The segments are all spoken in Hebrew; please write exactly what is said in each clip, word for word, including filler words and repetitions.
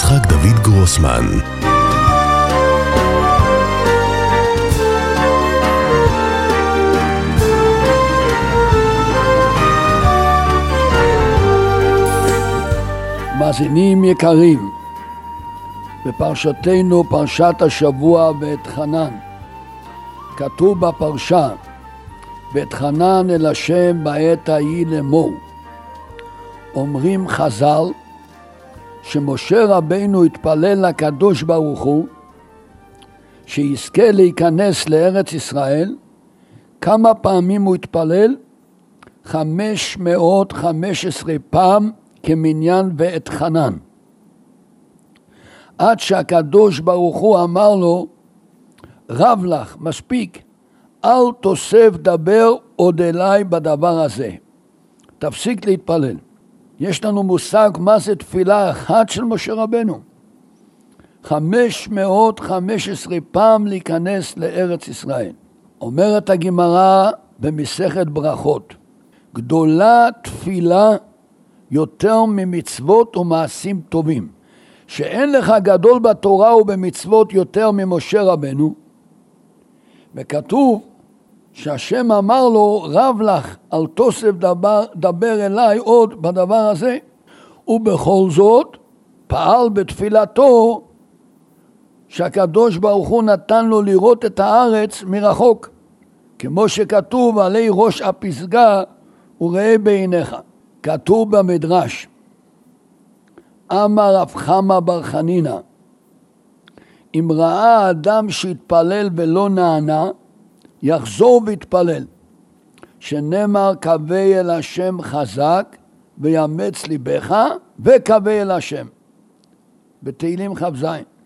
יצחק דוד גרוסמן. מאזינים יקרים, בפרשתנו, פרשת השבוע ואתחנן, כתוב בפרשה, ואתחנן אל השם בעת ההיא לאמור. אומרים חז"ל שמשה רבינו התפלל לקדוש ברוך הוא שיזכה להיכנס לארץ ישראל. כמה פעמים הוא התפלל? חמש מאות וחמש עשרה פעם כמניין ואתחנן, עד שהקדוש ברוך הוא אמר לו, רב לך, מספיק, אל תוסף דבר עוד אליי בדבר הזה, תפסיק להתפלל. יש לנו מושג מה זה תפילה אחת של משה רבנו, חמש מאות וחמש עשרה פעם להיכנס לארץ ישראל. אומרת הגמרא במסכת ברכות, גדולה תפילה יותר ממצוות ומעשים טובים, שאין לך גדול בתורה ובמצוות יותר ממשה רבנו. וכתוב שהשם אמר לו, רב לך, אל תוסף דבר, דבר אליי עוד בדבר הזה. ובכל זאת פעל בתפילתו שהקדוש ברוך הוא נתן לו לראות את הארץ מרחוק, כמו שכתוב עלי ראש הפסגה וראה בעיניך. כתוב במדרש, אמר רב חמא בר חנינא, אם ראה אדם שהתפלל ולא נענה, יחזור ויתפלל, שנאמר קווה אל השם חזק ויאמץ ליבך, וקווה אל השם, בתהילים כ"ז.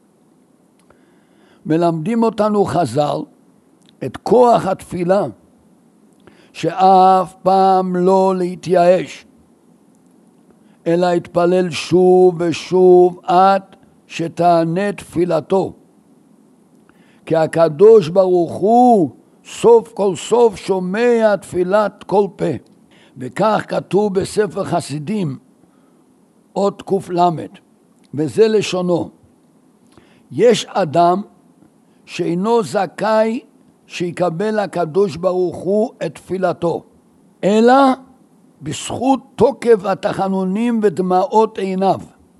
מלמדים אותנו חז"ל את כוח התפילה, שאף פעם לא להתייאש, אלא יתפלל שוב ושוב עד שתענה תפילתו. כי הקדוש ברוך הוא סוף כל סוף שומע תפילת כל פה. וכך כתוב בספר חסידים, אות קל"ד, וזה לשונו. יש אדם שאינו זכאי שיקבל הקדוש ברוך הוא את תפילתו, אלא בזכות תוקף התחנונים ודמעות עיניו.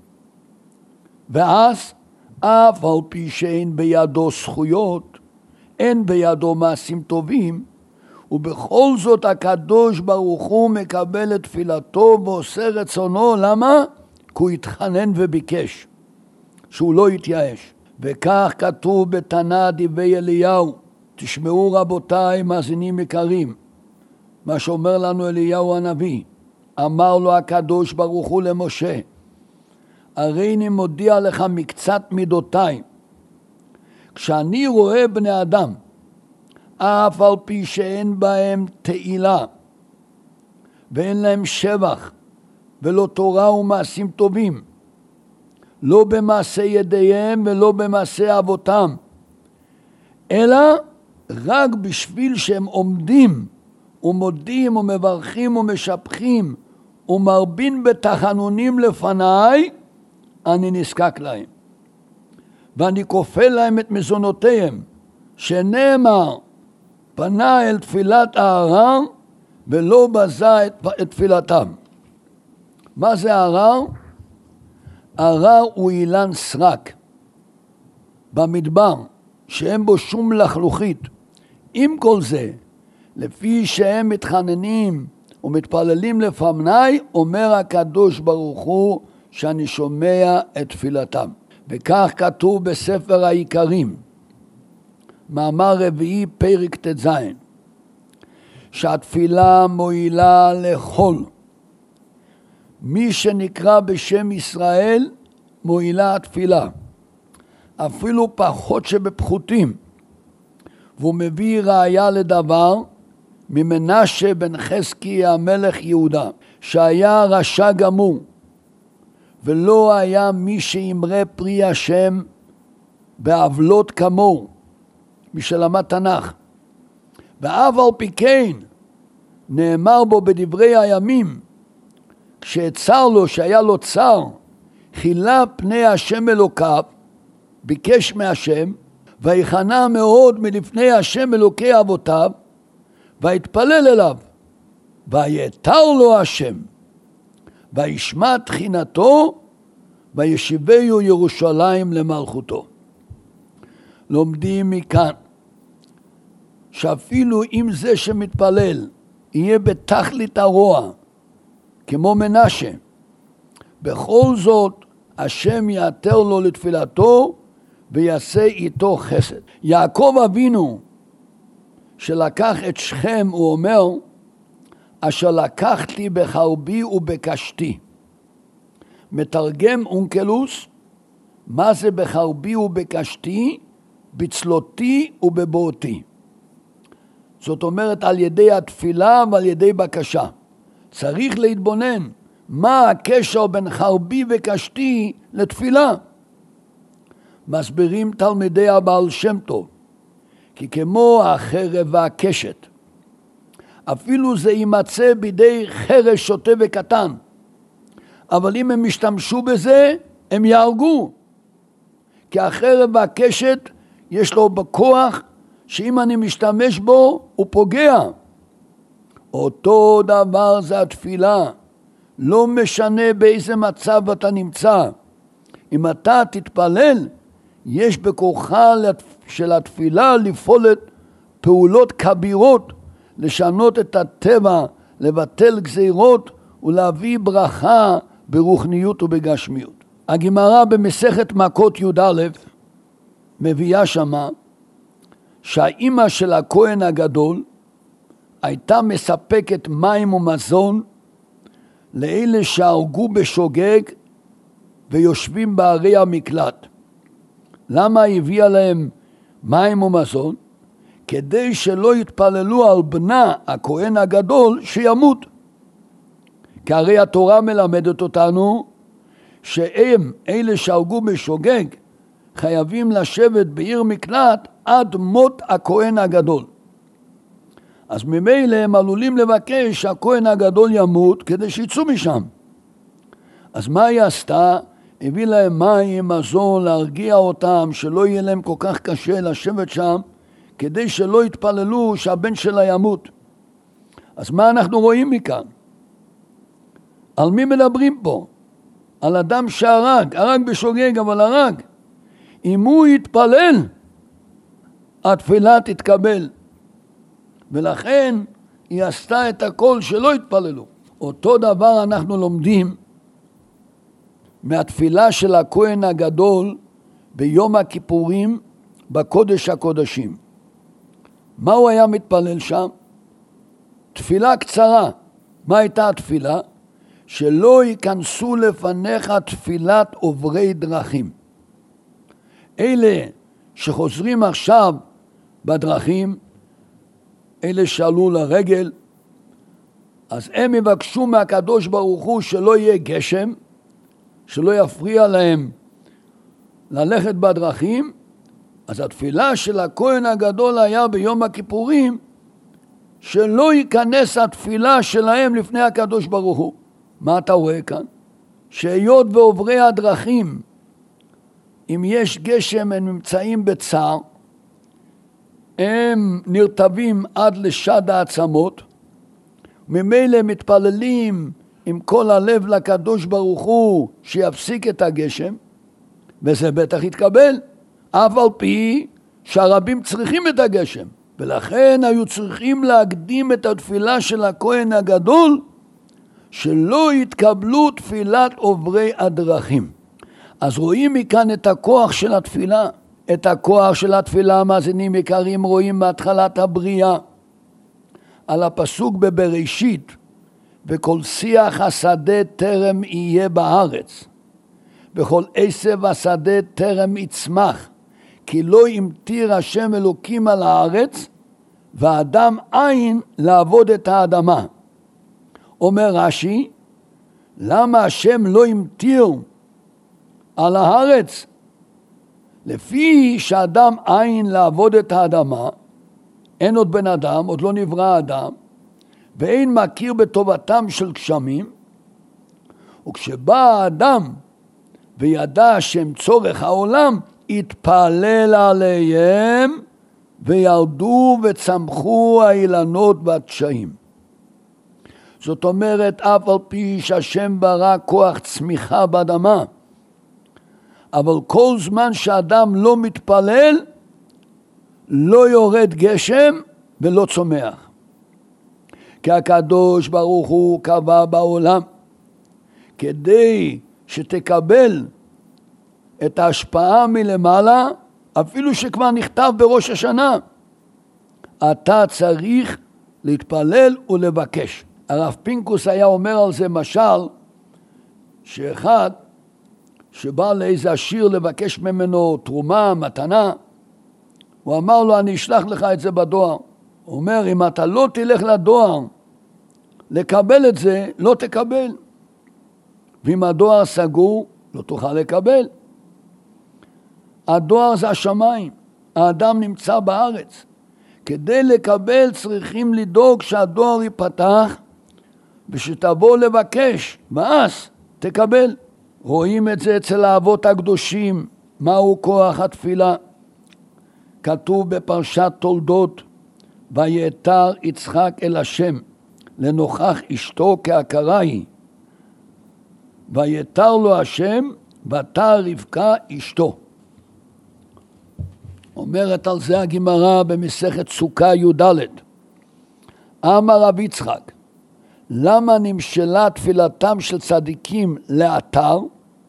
ואז אף על פי שאין בידו זכויות, אין בידו מעשים טובים, ובכל זאת הקדוש ברוך הוא מקבל את תפילתו ועושה רצונו. למה? כי הוא התחנן וביקש, שהוא לא יתייאש. וכך כתוב בתנא דברי אליהו. תשמעו רבותיי מאזינים יקרים, מה שאומר לנו אליהו הנביא. אמר לו הקדוש ברוך הוא למשה, הרי אני מודיע לך מקצת מידותיי. כשאני רואה בני אדם, אף על פי שאין בהם תהילה, ואין להם שבח, ולא תורה ומעשים טובים, לא במעשה ידיהם ולא במעשה אבותם, אלא רק בשביל שהם עומדים ומודים ומברכים ומשבחים ומרבים בתחנונים לפניי, אני נזקק להם. ואני כופל להם את מזונותיהם, שנאמר, פנה אל תפילת הערר ולא בזה את, את תפילתם. מה זה הערר? הערר הוא אילן סרק במדבר, שאין בו שום לחלוכית. עם כל זה, לפי שהם מתחננים ומתפללים לפניי, אומר הקדוש ברוך הוא שאני שומע את תפילתם. וכך כתוב בספר העיקרים, מאמר רביעי פרק ט"ז, שהתפילה מועילה לכל. מי שנקרא בשם ישראל מועילה התפילה, אפילו פחות שבפחותים. והוא מביא ראיה לדבר ממנשה בן חזקי המלך יהודה, שהיה רשע גמור, ולא היה מי שימרה פרי השם בעוולות כמוהו, מי שלמד תנ"ך. ואף על פי כן נאמר בו בדברי הימים, כשצר לו, שהיה לו צר, חילה פני השם אלוקיו, ביקש מהשם, ויחנה מאוד מלפני השם אלוקי אבותיו, ויתפלל אליו, ויתר לו השם, וישמע תחינתו, וישיבהו ירושלים למלכותו. לומדים מכאן, שאפילו אם זה שמתפלל יהיה בתכלית הרוע, כמו מנשה, בכל זאת השם יעתר לו לתפילתו ויעשה איתו חסד. יעקב אבינו שלקח את שכם, הוא אומר, אשר לקחתי בחרבי ובקשתי. מתרגם אונקלוס, מה זה בחרבי ובקשתי? בצלותי ובבואתי. זאת אומרת על ידי התפילה ועל ידי בקשה. צריך להתבונן מה הקשר בין חרבי וקשתי לתפילה. מסבירים תלמידי הבעל שם טוב, כי כמו החרב והקשת, אפילו זה יימצא בידי חרש שוטה וקטן, אבל אם הם משתמשו בזה, הם יהרגו. כי החרב והקשת יש לו בכוח, שאם אני משתמש בו, הוא פוגע. אותו דבר זה התפילה. לא משנה באיזה מצב אתה נמצא. אם אתה תתפלל, יש בכוחה של התפילה לפעול את פעולות כבירות, לשנות את הטבע, לבטל גזירות ולהביא ברכה ברוחניות ובגשמיות. הגמרא במסכת מכות י"א מביאה שמה שהאימא של הכהן הגדול הייתה מספקת מים ומזון לאלה שהרגו בשוגג ויושבים בערי המקלט. למה הביאה להם מים ומזון? כדי שלא יתפללו על בנה הכהן הגדול שימות. כי הרי התורה מלמדת אותנו שהם, אלה שהרגו בשוגג, חייבים לשבת בעיר מקלט עד מות הכהן הגדול. אז ממילא הם עלולים לבקש שהכהן הגדול ימות כדי שיצאו משם. אז מה היא עשתה? הביא להם מים, מזון, להרגיע אותם, שלא יהיה להם כל כך קשה לשבת שם, כדי שלא יתפללו שהבן שלה ימות. אז מה אנחנו רואים מכאן? על מי מדברים פה? על אדם שהרג, הרג בשוגג, אבל הרג. אם הוא יתפלל, התפילה תתקבל. ולכן היא עשתה את הכל שלא יתפללו. אותו דבר אנחנו לומדים מהתפילה של הכהן הגדול ביום הכיפורים בקודש הקודשים. מה הוא היה מתפלל שם? תפילה קצרה. מה הייתה התפילה? שלא ייכנסו לפניך תפילת עוברי דרכים. אלה שחוזרים עכשיו בדרכים, אלה שעלו לרגל, אז הם יבקשו מהקדוש ברוך הוא שלא יהיה גשם, שלא יפריע להם ללכת בדרכים. אז התפילה של הכהן הגדול היה ביום הכיפורים, שלא ייכנס התפילה שלהם לפני הקדוש ברוך הוא. מה אתה רואה כאן? שהיות ועוברי הדרכים, אם יש גשם הם נמצאים בצער, הם נרטבים עד לשד העצמות, ממילא מתפללים עם כל הלב לקדוש ברוך הוא שיפסיק את הגשם, וזה בטח יתקבל, אף על פי שהרבים צריכים את הגשם, ולכן היו צריכים להקדים את התפילה של הכהן הגדול, שלא יתקבלו תפילת עוברי הדרכים. אז רואים מכאן את הכוח של התפילה. את הכוח של התפילה, מאזינים יקרים, רואים מהתחלת הבריאה. על הפסוק בבראשית, וכל שיח השדה טרם יהיה בארץ, וכל עשב השדה טרם יצמח, כי לא ימטיר השם אלוקים על הארץ, והאדם אין לעבוד את האדמה. אומר רש"י, למה השם לא ימטיר על הארץ? לפי שאדם אין לעבוד את האדמה, אין עוד בן אדם, עוד לא נברא אדם, ואין מכיר בטובתם של גשמים, וכשבא האדם וידע שהם צורך העולם, התפלל עליהם וירדו וצמחו האילנות והדשאים. זאת אומרת, אף על פי שהשם ברא כוח צמיחה באדמה, אבל כל זמן שאדם לא מתפלל, לא יורד גשם ולא צומח. כי הקדוש ברוך הוא קבע בעולם, כדי שתקבל את ההשפעה מלמעלה, אפילו שכבר נכתב בראש השנה, אתה צריך להתפלל ולבקש. הרב פינקוס היה אומר על זה משל, שאחד שבא לאיזה עשיר לבקש ממנו תרומה, מתנה, הוא אמר לו, אני אשלח לך את זה בדואר. הוא אומר, אם אתה לא תלך לדואר לקבל את זה, לא תקבל. ואם הדואר סגור, לא תוכל לקבל. הדואר זה השמיים, האדם נמצא בארץ. כדי לקבל צריכים לדאוג שהדואר ייפתח, ושתבוא לבקש, ואז תקבל. רואים את זה אצל האבות הקדושים, מהו כוח התפילה. כתוב בפרשת תולדות, ויתר יצחק אל השם, לנוכח אשתו כהכרה היא. ויתר לו השם, ותר רבקה אשתו. אומרת על זה הגמרא במסכת סוכה י"ד. אמר רב יצחק, למה נמשלה תפילתם של צדיקים לאתר?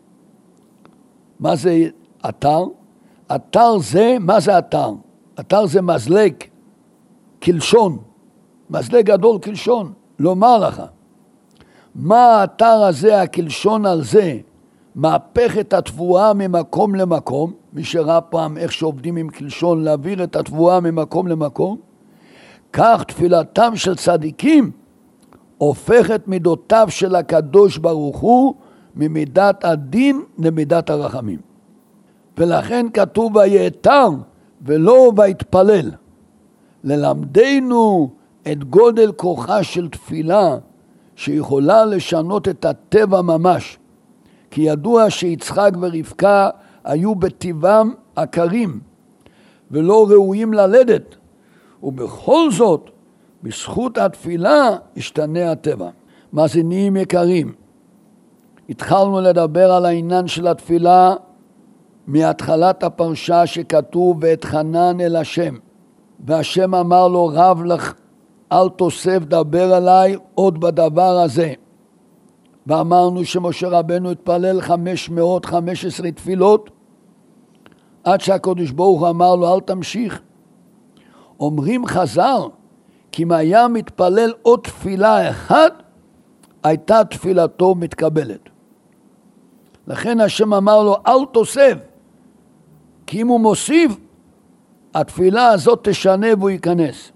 מה זה אתר? אתר זה, מה זה אתר? אתר זה מזלג, כלשון, מזלג גדול כלשון, לומר לך. מה האתר הזה, הכלשון על זה, מהפך את התבואה ממקום למקום, מי שראה פעם איך שעובדים עם כלשון להעביר את התבואה ממקום למקום, כך תפילתם של צדיקים הופכת מידותיו של הקדוש ברוך הוא ממידת הדין למידת הרחמים. ולכן כתוב ויתר ולא ויתפלל. ללמדנו את גודל כוחה של תפילה שיכולה לשנות את הטבע ממש. כי ידוע שיצחק ורבקה היו בטבעם עקרים ולא ראויים ללדת, ובכל זאת בזכות התפילה השתנה הטבע. מאזינים יקרים, התחלנו לדבר על העניין של התפילה מהתחלת הפרשה שכתוב ואתחנן אל השם, והשם אמר לו רב לך אל תוסף דבר אליי עוד בדבר הזה. ואמרנו שמשה רבנו התפלל חמש מאות וחמש עשרה תפילות עד שהקדוש ברוך הוא אמר לו אל תמשיך. אומרים חז"ל כי אם היה מתפלל עוד תפילה אחת הייתה תפילתו מתקבלת. לכן השם אמר לו אל תוסף, כי אם הוא מוסיף התפילה הזאת תשנה והוא ייכנס.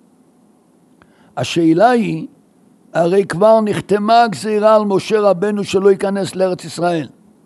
השאלה היא, הרי כבר נחתמה הגזירה על משה רבנו שלא ייכנס לארץ ישראל.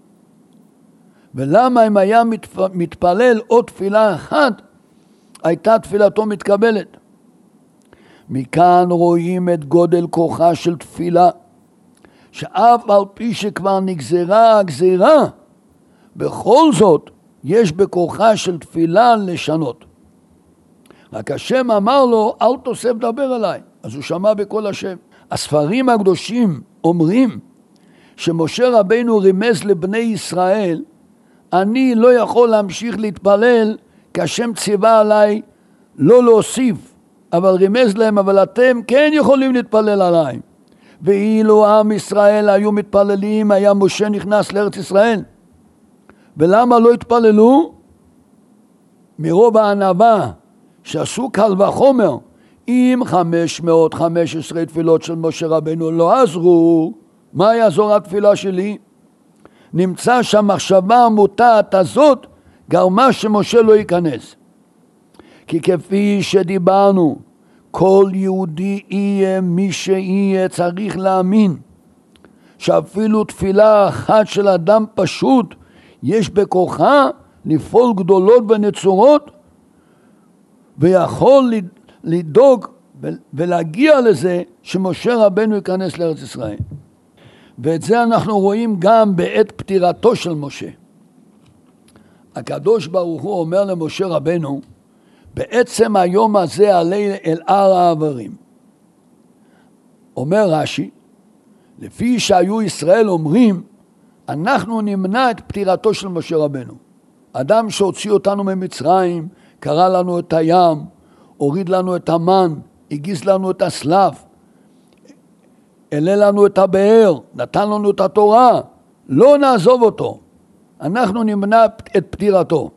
ולמה אם היה מתפלל עוד תפילה אחת, הייתה תפילתו מתקבלת? מכאן רואים את גודל כוחה של תפילה, שאף על פי שכבר נגזרה הגזירה, בכל זאת יש בכוחה של תפילה לשנות. רק השם אמר לו, אל תוסף דבר אליי. אז הוא שמע בקול השם. הספרים הקדושים אומרים שמשה רבנו רימז לבני ישראל, אני לא יכול להמשיך להתפלל, כי השם ציווה עליי לא להוסיף, אבל רימז להם, אבל אתם כן יכולים להתפלל עליי. ואילו עם ישראל היו מתפללים, היה משה נכנס לארץ ישראל. ולמה לא התפללו? מרוב הענווה שעשו קל וחומר, אם חמש מאות וחמש עשרה תפילות של משה רבנו לא עזרו, מה יעזור התפילה שלי? נמצא שהמחשבה המוטעת הזאת גרמה שמשה לא ייכנס. כי כפי שדיברנו, כל יהודי יהיה מי שיהיה צריך להאמין שאפילו תפילה אחת של אדם פשוט יש בכוחה לפעול גדולות ונצורות, ויכול לדאוג ולהגיע לזה שמשה רבנו ייכנס לארץ ישראל. ואת זה אנחנו רואים גם בעת פטירתו של משה. הקדוש ברוך הוא אומר למשה רבנו, בעצם היום הזה עלה אל הר העברים. אומר רש"י, לפי שהיו ישראל אומרים, אנחנו נמנע את פטירתו של משה רבנו. אדם שהוציא אותנו ממצרים, קרא לנו את הים, הוריד לנו את המן, הגיס לנו את הסלף, העלה לנו את הבאר, נתן לנו את התורה, לא נעזוב אותו. אנחנו נמנע את פטירתו.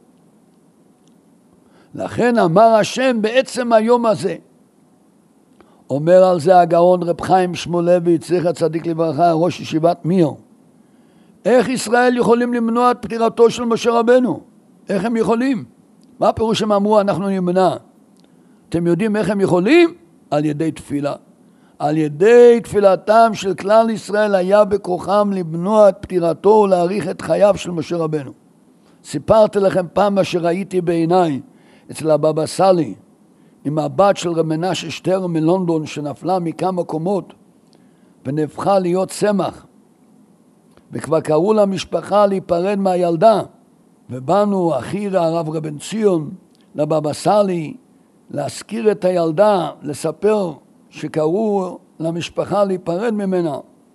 לכן אמר השם בעצם היום הזה. אומר על זה הגאון רב חיים שמואלביץ, זכר צדיק לברכה, ראש ישיבת מיר. איך ישראל יכולים למנוע את פטירתו של משה רבנו? איך הם יכולים? מה פירוש הם אמרו אנחנו נמנע? אתם יודעים איך הם יכולים? על ידי תפילה. על ידי תפילתם של כלל ישראל היה בכוחם למנוע את פטירתו ולהאריך את חייו של משה רבנו. סיפרתי לכם פעם מה שראיתי בעיניי אצל הבבא סאלי, עם הבת של רב מנשה שטר מלונדון שנפלה מכמה קומות ונהפכה להיות צמח, וכבר קראו למשפחה להיפרד מהילדה, ובאנו אחי הרב רבן ציון לבבא סאלי להזכיר את הילדה, לספר שקראו למשפחה להיפרד ממנה.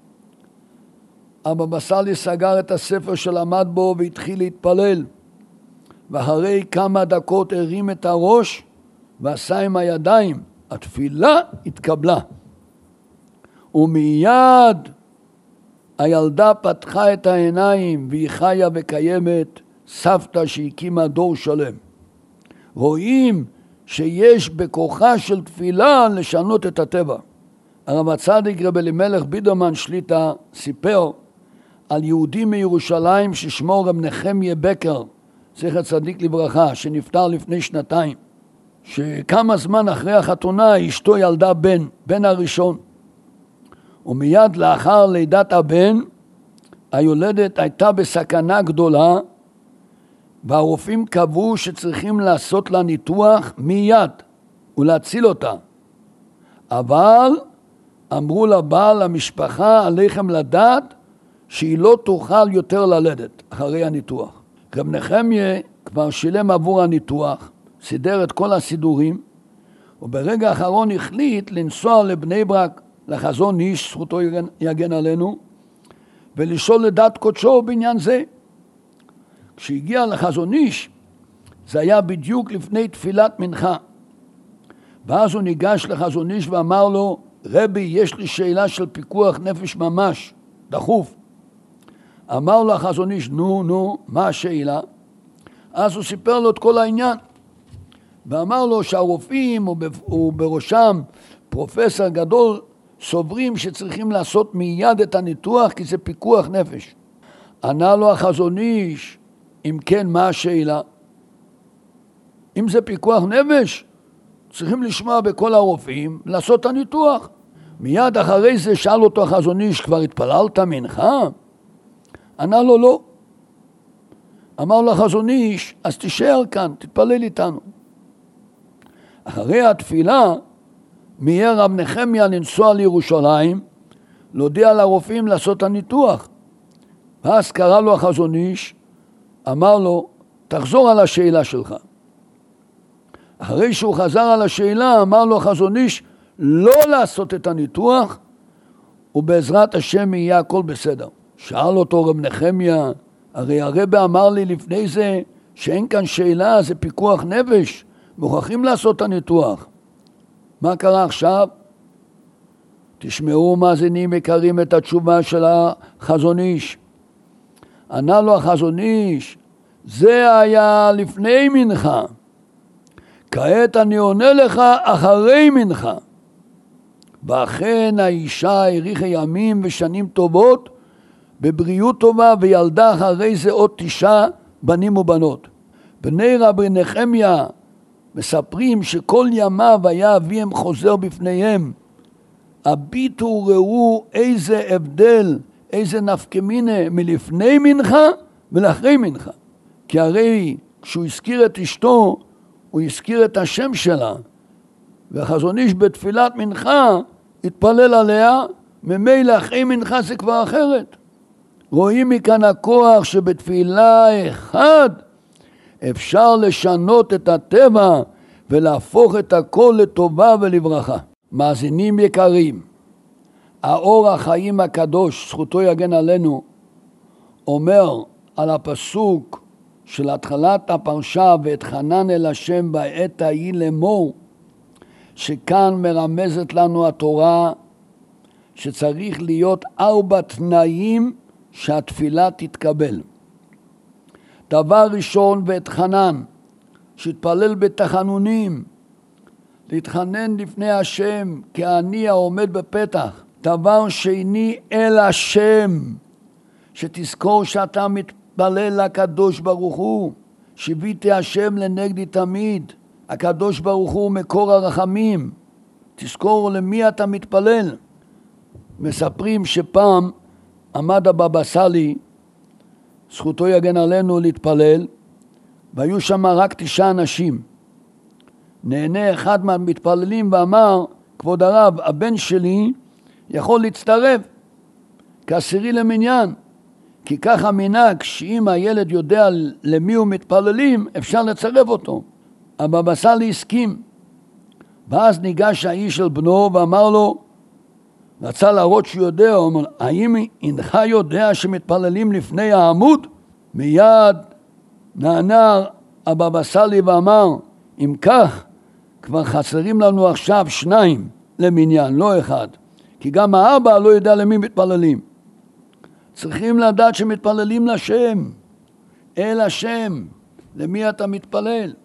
הבבא סאלי סגר את הספר שלמד בו והתחיל להתפלל, ואחרי כמה דקות הרים את הראש ועשה עם הידיים, התפילה התקבלה. ומיד הילדה פתחה את העיניים והיא חיה וקיימת, סבתא שהקימה דור שלם. רואים שיש בכוחה של תפילה לשנות את הטבע. הרב הצדיק רב אלימלך בידרמן שליטה סיפר על יהודי מירושלים ששמו רב נחמיה בקר, זכר צדיק לברכה, שנפטר לפני שנתיים, שכמה זמן אחרי החתונה אשתו ילדה בן, בן הראשון, ומיד לאחר לידת הבן היולדת הייתה בסכנה גדולה, והרופאים קבעו שצריכים לעשות לה ניתוח מיד ולהציל אותה. אבל אמרו לבעל המשפחה, עליכם לדעת שהיא לא תוכל יותר ללדת אחרי הניתוח. רב נחמיה כבר שילם עבור הניתוח, סידר את כל הסידורים, וברגע האחרון החליט לנסוע לבני ברק, לחזון איש, זכותו יגן, יגן עלינו, ולשאול לדעת קודשו בעניין זה. כשהגיע לחזון איש, זה היה בדיוק לפני תפילת מנחה. ואז הוא ניגש לחזון איש ואמר לו, רבי, יש לי שאלה של פיקוח נפש ממש, דחוף. אמר לו החזון איש, נו, נו, מה השאלה? אז הוא סיפר לו את כל העניין. ואמר לו שהרופאים, ובראשם פרופסור גדול, סוברים שצריכים לעשות מיד את הניתוח, כי זה פיקוח נפש. ענה לו החזון איש, אם כן, מה השאלה? אם זה פיקוח נפש, צריכים לשמוע בכל הרופאים, לעשות את הניתוח. מיד אחרי זה שאל אותו החזון איש, כבר התפללת מנחה? ענה לו לא. אמר לו החזון איש, אז תישאר כאן, תתפלל איתנו. אחרי התפילה, מיהר רב נחמיה לנסוע לירושלים, להודיע לרופאים לעשות את הניתוח. ואז קרא לו החזון איש, אמר לו, תחזור על השאלה שלך. אחרי שהוא חזר על השאלה, אמר לו החזון איש, לא לעשות את הניתוח, ובעזרת השם יהיה הכל בסדר. שאל אותו רב נחמיה, הרי הרב אמר לי לפני זה, שאין כאן שאלה, זה פיקוח נפש, מוכרחים לעשות את הניתוח. מה קרה עכשיו? תשמעו מאזינים יקרים את התשובה של החזון איש. ענה לו החזון איש, זה היה לפני מנחה. כעת אני עונה לך אחרי מנחה. ואכן האישה האריכה ימים ושנים טובות, בבריאות טובה, וילדה אחרי זה עוד תשעה בנים ובנות. בני רבי נחמיה מספרים שכל ימיו היה אביהם חוזר בפניהם. הביטו ראו איזה הבדל, איזה נפקמינה מלפני מנחה ולאחרי מנחה. כי הרי כשהוא הזכיר את אשתו, הוא הזכיר את השם שלה. והחזון איש בתפילת מנחה התפלל עליה, ממילא אחרי מנחה זה כבר אחרת. רואים מכאן הכוח שבתפילה אחד אפשר לשנות את הטבע ולהפוך את הכל לטובה ולברכה. מאזינים יקרים, האור החיים הקדוש, זכותו יגן עלינו, אומר על הפסוק של התחלת הפרשה, ואתחנן אל השם בעת ההיא לאמור, שכאן מרמזת לנו התורה שצריך להיות ארבע תנאים שהתפילה תתקבל. דבר ראשון, ואתחנן, שהתפלל בתחנונים, להתחנן לפני השם כעני העומד בפתח. דבר שני, אל השם, שתזכור שאתה מתפלל לקדוש ברוך הוא, שיביתי השם לנגדי תמיד. הקדוש ברוך הוא מקור הרחמים, תזכור למי אתה מתפלל. מספרים שפעם עמד הבבא סאלי, זכותו יגן עלינו, להתפלל, והיו שם רק תשעה אנשים. נהנה אחד מהמתפללים ואמר, כבוד הרב, הבן שלי יכול להצטרף כעשירי למניין, כי ככה מנהג שאם הילד יודע למי הוא מתפללים, אפשר לצרף אותו. הבבא סאלי הסכים, ואז ניגש האיש של בנו ואמר לו, רצה להראות שהוא יודע, הוא אומר, האם אינך יודע שמתפללים לפני העמוד? מיד נענה הבבא סאלי ואמר, אם כך, כבר חסרים לנו עכשיו שניים למניין, לא אחד. כי גם האבא לא יודע למי מתפללים. צריכים לדעת שמתפללים לשם, אל השם, למי אתה מתפלל.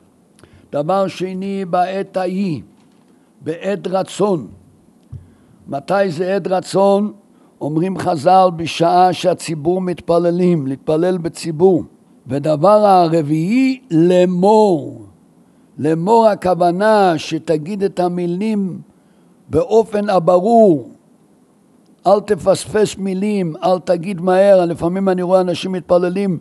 דבר שני, בעת ההיא, בעת רצון. מתי זה עת רצון? אומרים חז"ל, בשעה שהציבור מתפללים, להתפלל בציבור. ודבר הרביעי, לאמור. לאמור הכוונה שתגיד את המילים באופן הברור. אל תפספס מילים, אל תגיד מהר. לפעמים אני רואה אנשים מתפללים,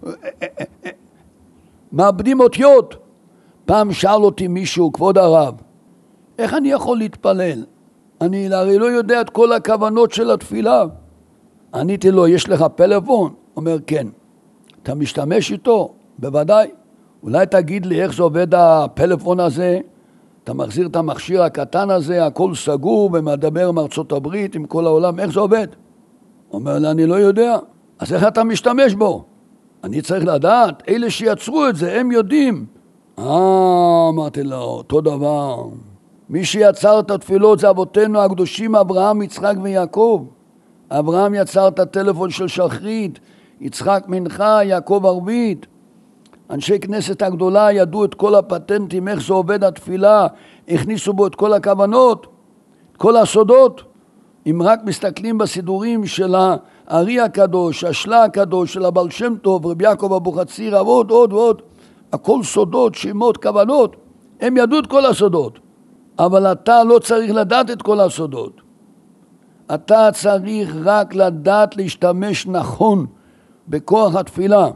מאבדים אותיות. פעם שאל אותי מישהו, כבוד הרב, איך אני יכול להתפלל? אני הרי לא יודע את כל הכוונות של התפילה. עניתי לו, יש לך פלאפון? אומר, כן. אתה משתמש איתו? בוודאי. אולי תגיד לי איך זה עובד הפלאפון הזה? אתה מחזיר את המכשיר הקטן הזה, הכל סגור ומדבר עם ארצות הברית, עם כל העולם, איך זה עובד? אומר לי, אני לא יודע. אז איך אתה משתמש בו? אני צריך לדעת, אלה שיצרו את זה, הם יודעים. אה, אמרתי לו, אותו דבר. מי שיצר את התפילות זה אבותינו הקדושים, אברהם, יצחק ויעקב. אברהם יצר את הטלפון של שחרית, יצחק מנחה, יעקב ערבית. אנשי כנסת הגדולה ידעו את כל הפטנטים, איך זה עובד התפילה, הכניסו בו את כל הכוונות, את כל הסודות. אם רק מסתכלים בסידורים של הארי הקדוש, השלה הקדוש, של הבעל שם טוב, רבי יעקב אבוחצירא, ועוד עוד ועוד, הכל סודות, שמות, כוונות, הם ידעו את כל הסודות. אבל אתה לא צריך לדעת את כל הסודות. אתה צריך רק לדעת להשתמש נכון בכוח התפילה.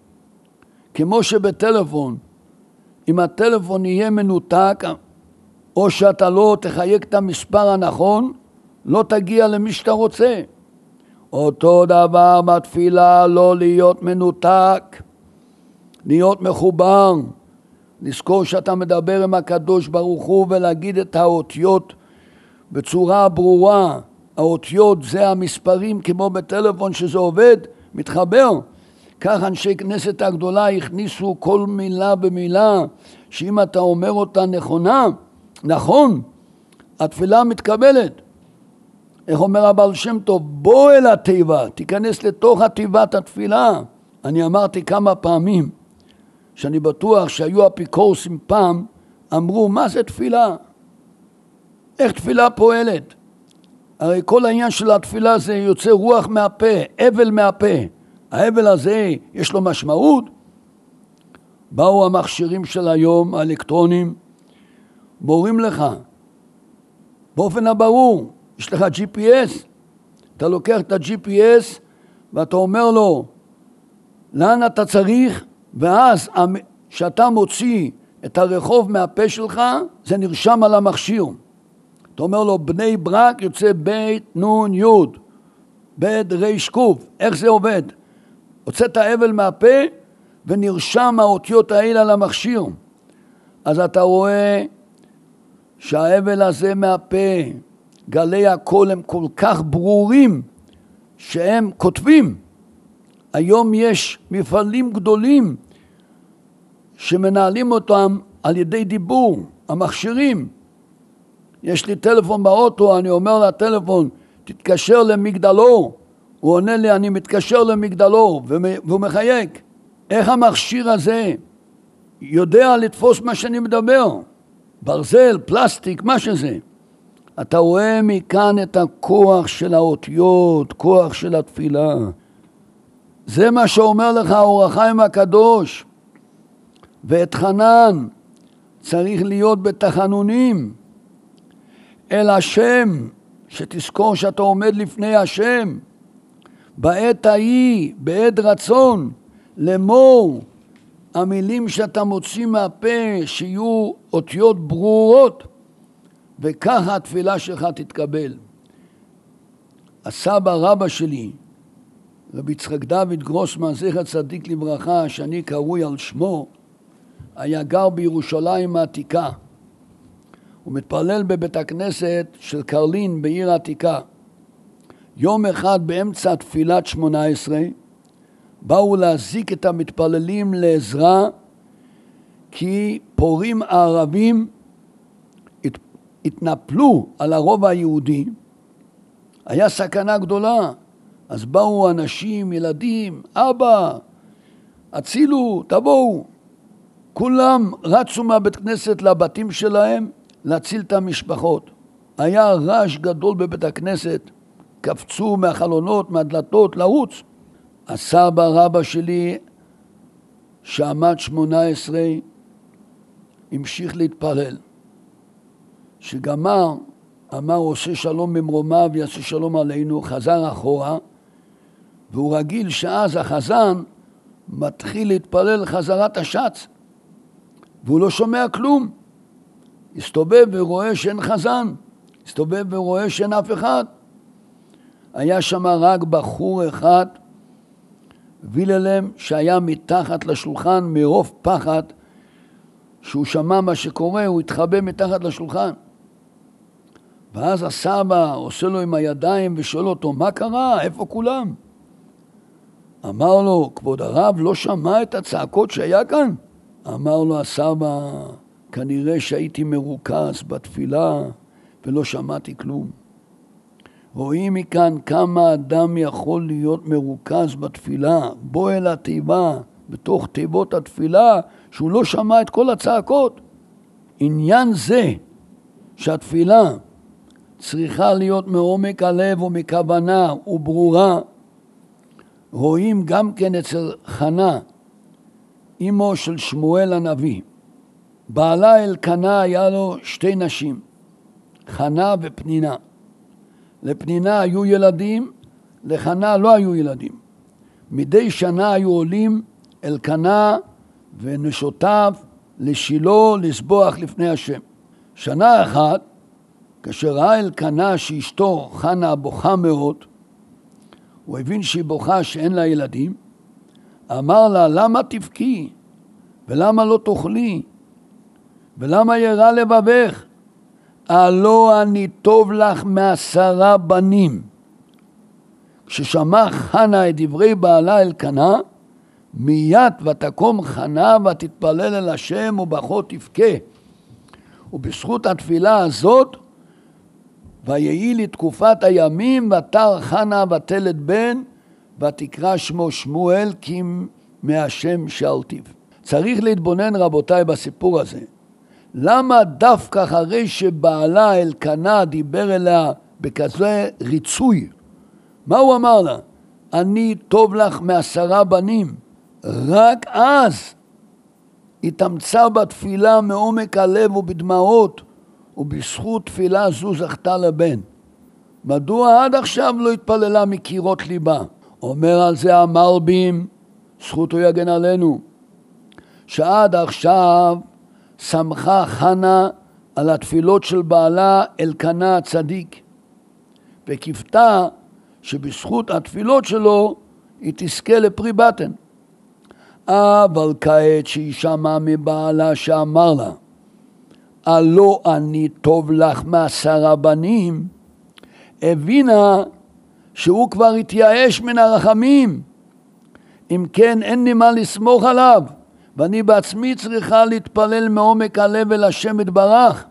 כמו שבטלפון, אם הטלפון יהיה מנותק, או שאתה לא תחייק את המספר הנכון, לא תגיע למי שאתה רוצה. אותו דבר בתפילה, לא להיות מנותק, להיות מחובר. לזכור שאתה מדבר עם הקדוש ברוך הוא ולהגיד את האותיות בצורה ברורה. האותיות זה המספרים כמו בטלפון שזה עובד, מתחבר. כך אנשי כנסת הגדולה הכניסו כל מילה במילה, שאם אתה אומר אותה נכונה, נכון, התפילה מתקבלת. איך אומר הבעל שם טוב? בוא אל התיבה, תיכנס לתוך התיבת התפילה. אני אמרתי כמה פעמים, שאני בטוח שהיו אפיקורסים פעם, אמרו, מה זה תפילה? איך תפילה פועלת? הרי כל העניין של התפילה זה יוצא רוח מהפה, אבל מהפה. ההבל הזה יש לו משמעות. באו המכשירים של היום, האלקטרונים, מורים לך, באופן הברור, יש לך ג'י פי אס, אתה לוקח את ה-ג'י פי אס ואתה אומר לו, לאן אתה צריך? ואז כשאתה מוציא את הרחוב מהפה שלך, זה נרשם על המכשיר. אתה אומר לו בני ברק יוצא בית נון יוד, בית ריש קוף. איך זה עובד? הוצא את האבל מהפה ונרשם האותיות האלה על המכשיר. אז אתה רואה שהאבל הזה מהפה, גלי הקול הם כל כך ברורים שהם כותבים. היום יש מפעלים גדולים שמנהלים אותם על ידי דיבור, המכשירים. יש לי טלפון באוטו, אני אומר לטלפון, תתקשר למגדלו. הוא עונה לי, אני מתקשר למגדלו, והוא מחייק. איך המכשיר הזה יודע לתפוס מה שאני מדבר? ברזל, פלסטיק, מה שזה. אתה רואה מכאן את הכוח של האותיות, כוח של התפילה. זה מה שאומר לך אור החיים הקדוש. ואת חנן צריך להיות בתחנונים אל השם, שתזכור שאתה עומד לפני השם. בעת ההיא, בעת רצון, לאמור, המילים שאתה מוציא מהפה שיהיו אותיות ברורות, וככה התפילה שלך תתקבל. הסבא רבא שלי, רבי יצחק דוד גרוסמן, זכר צדיק לברכה, שאני קרוי על שמו, היה גר בירושלים העתיקה. הוא מתפלל בבית הכנסת של קרלין בעיר העתיקה. יום אחד באמצע תפילת שמונה עשרה, באו להזיק את המתפללים לעזרה, כי פורים הערבים הת, התנפלו על הרוב היהודי. היה סכנה גדולה. אז באו אנשים, ילדים, אבא, הצילו, תבואו. כולם רצו מהבית כנסת לבתים שלהם להציל את המשפחות. היה רעש גדול בבית הכנסת, קפצו מהחלונות, מהדלתות, לרוץ. הסבא רבא שלי, שעמד שמונה עשרה, המשיך להתפלל. שגמר, אמר עושה שלום במרומיו ויעשה שלום עלינו, חזר אחורה, והוא רגיל שאז החזן מתחיל להתפלל חזרת השץ, והוא לא שומע כלום. הסתובב ורואה שאין חזן, הסתובב ורואה שאין אף אחד. היה שם רק בחור אחד, ויללם, שהיה מתחת לשולחן מרוב פחד, שהוא שמע מה שקורה, הוא התחבא מתחת לשולחן. ואז הסבא עושה לו עם הידיים ושואל אותו, מה קרה? איפה כולם? אמר לו, כבוד הרב, לא שמע את הצעקות שהיה כאן? אמר לו הסבא, כנראה שהייתי מרוכז בתפילה ולא שמעתי כלום. רואים מכאן כמה אדם יכול להיות מרוכז בתפילה, בוא אל התיבה, בתוך תיבות התפילה, שהוא לא שמע את כל הצעקות. עניין זה שהתפילה צריכה להיות מעומק הלב ומכוונה וברורה, רואים גם כן אצל חנה, אמו של שמואל הנביא. בעלה אלקנה היה לו שתי נשים, חנה ופנינה. לפנינה היו ילדים, לחנה לא היו ילדים. מדי שנה היו עולים אלקנה ונשותיו לשילה לסבוח לפני השם. שנה אחת, כאשר ראה אלקנה שאשתו חנה בוכה מאוד, הוא הבין שהיא בוכה שאין לה ילדים, אמר לה, למה תבכי? ולמה לא תאכלי? ולמה ירע לבבך? הלא אני טוב לך מעשרה בנים. כששמע חנה את דברי בעלה אלקנה, מיד ותקום חנה ותתפלל אל השם ובכו תבכה. ובזכות התפילה הזאת, ויהי לתקופת הימים ותר חנה ותלד בן, ותקרא שמו שמואל כי מהשם שאלתיו. צריך להתבונן רבותיי בסיפור הזה. למה דווקא אחרי שבעלה אלקנה דיבר אליה בכזה ריצוי? מה הוא אמר לה? אני טוב לך מעשרה בנים. רק אז התאמצה בתפילה מעומק הלב ובדמעות, ובזכות תפילה זו זכתה לבן. מדוע עד עכשיו לא התפללה מקירות ליבה? אומר על זה המלבים, זכותו יגן עלינו, שעד עכשיו שמחה חנה על התפילות של בעלה אלקנה הצדיק, וקיוותה שבזכות התפילות שלו היא תזכה לפרי בטן. אבל כעת שהיא שמעה מבעלה שאמר לה, הלא אני טוב לך מעשרה בנים, הבינה שהוא כבר התייאש מן הרחמים. אם כן, אין לי מה לסמוך עליו, ואני בעצמי צריכה להתפלל מעומק הלב אל השם יתברך.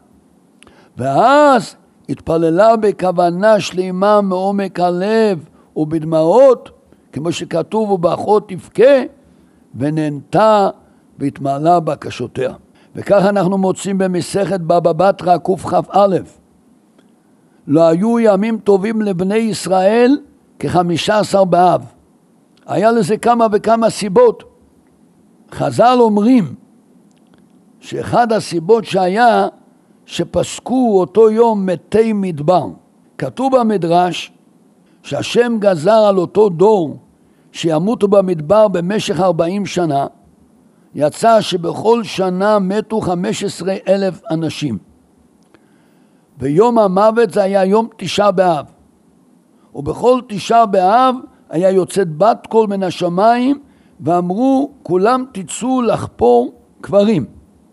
ואז התפללה בכוונה שלמה מעומק הלב ובדמעות, כמו שכתוב ובאחות תבכה, ונהנתה והתמלאה בקשותיה. וכך אנחנו מוצאים במסכת בבא בתרא קכ"א, לא היו ימים טובים לבני ישראל כחמישה עשר באב. היה לזה כמה וכמה סיבות. חז"ל אומרים שאחד הסיבות שהיה שפסקו אותו יום מתי מדבר. כתוב במדרש שהשם גזר על אותו דור שימותו במדבר במשך ארבעים שנה, יצא שבכל שנה מתו חמישה עשר אלף אנשים. ויום המוות זה היה יום תשעה באב. ובכל תשעה באב היה יוצאת בת קול מן השמיים, ואמרו כולם תצאו לחפור קברים.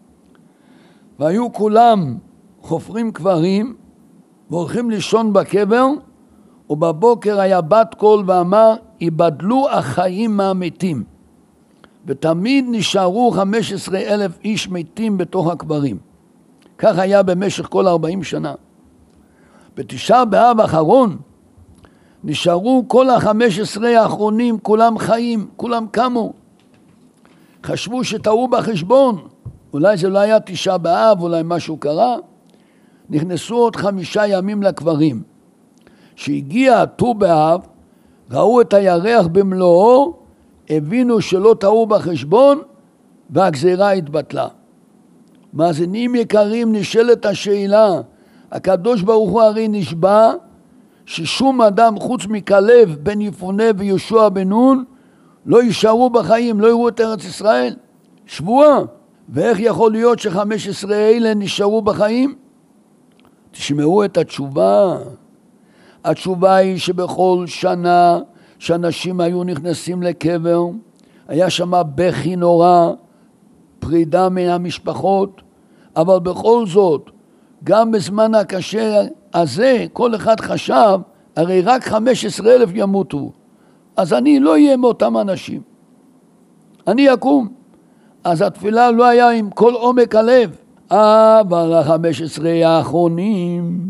והיו כולם חופרים קברים והולכים לישון בקבר, ובבוקר היה בת קול ואמר יבדלו החיים מהמתים. ותמיד נשארו חמישה עשר אלף איש מתים בתוך הקברים. כך היה במשך כל ארבעים שנה. בתשעה באב האחרון נשארו כל החמש עשרה האחרונים, כולם חיים, כולם קמו. חשבו שטעו בחשבון, אולי זה לא היה תשעה באב, אולי משהו קרה. נכנסו עוד חמישה ימים לקברים. שהגיע ט"ו באב, ראו את הירח במלואו, הבינו שלא טעו בחשבון, והגזירה התבטלה. מאזינים יקרים, נשאלת השאלה, הקדוש ברוך הוא הרי נשבע, ששום אדם חוץ מכלב בן יפונה ויהושע בן נון, לא יישארו בחיים, לא יראו את ארץ ישראל. שבועה. ואיך יכול להיות שחמש עשרה אלה נשארו בחיים? תשמעו את התשובה. התשובה היא שבכל שנה שאנשים היו נכנסים לקבר, היה שם בכי נורא, פרידה מן המשפחות, אבל בכל זאת, גם בזמן הקשה הזה, כל אחד חשב, הרי רק חמישה עשר אלף ימותו, אז אני לא אהיה מאותם אנשים. אני אקום. אז התפילה לא היה עם כל עומק הלב, אבל החמש עשרה האחרונים,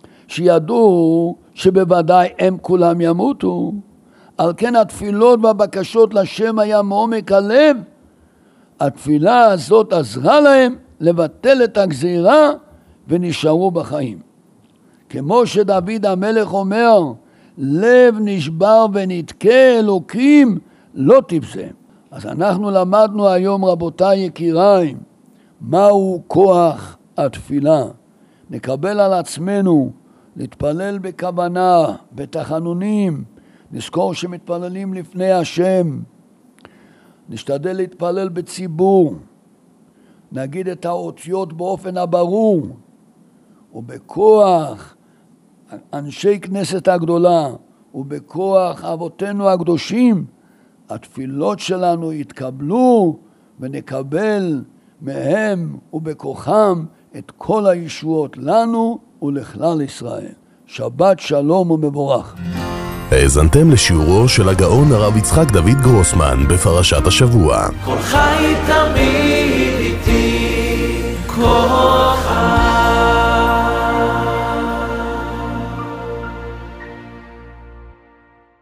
שידעו שבוודאי הם כולם ימותו, על כן התפילות והבקשות לשם היה מעומק הלב, התפילה הזאת עזרה להם לבטל את הגזירה ונשארו בחיים. כמו שדוד המלך אומר, לב נשבר ונתקה אלוקים לא תפסם. אז אנחנו למדנו היום, רבותיי יקיריי, מהו כוח התפילה. נקבל על עצמנו להתפלל בכוונה, בתחנונים, נזכור שמתפללים לפני השם, נשתדל להתפלל בציבור, נגיד את האותיות באופן הברור, ובכוח אנשי כנסת הגדולה, ובכוח אבותינו הקדושים, התפילות שלנו יתקבלו ונקבל מהם ובכוחם את כל הישועות לנו ולכלל ישראל. שבת שלום ומבורך. האזנתם לשיעורו של הגאון הרב יצחק דוד גרוסמן בפרשת השבוע. כל חי תמיד איתי, כל